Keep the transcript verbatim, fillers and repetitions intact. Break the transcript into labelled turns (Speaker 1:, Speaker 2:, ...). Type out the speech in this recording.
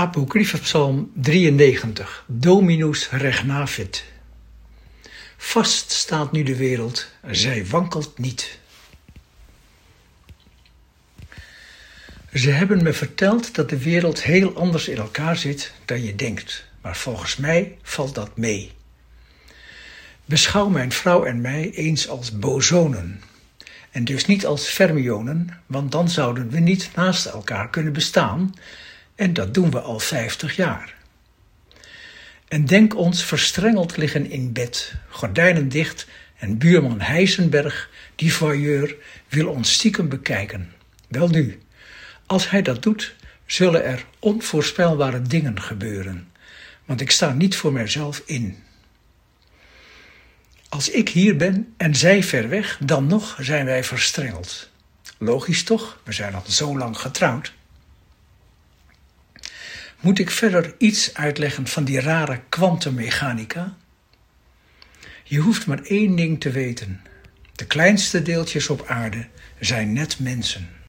Speaker 1: Apocryphe Psalm drieënnegentig, Dominus regnavit. Vast staat nu de wereld, zij wankelt niet. Ze hebben me verteld dat de wereld heel anders in elkaar zit dan je denkt, maar volgens mij valt dat mee. Beschouw mijn vrouw en mij eens als bosonen, en dus niet als fermionen, want dan zouden we niet naast elkaar kunnen bestaan, en dat doen we al vijftig jaar. En denk ons verstrengeld liggen in bed, gordijnen dicht, en buurman Heisenberg, die voyeur, wil ons stiekem bekijken. Welnu, als hij dat doet, zullen er onvoorspelbare dingen gebeuren, want ik sta niet voor mijzelf in. Als ik hier ben en zij ver weg, dan nog zijn wij verstrengeld. Logisch toch? We zijn al zo lang getrouwd. Moet ik verder iets uitleggen van die rare kwantummechanica? Je hoeft maar één ding te weten. De kleinste deeltjes op aarde zijn net mensen.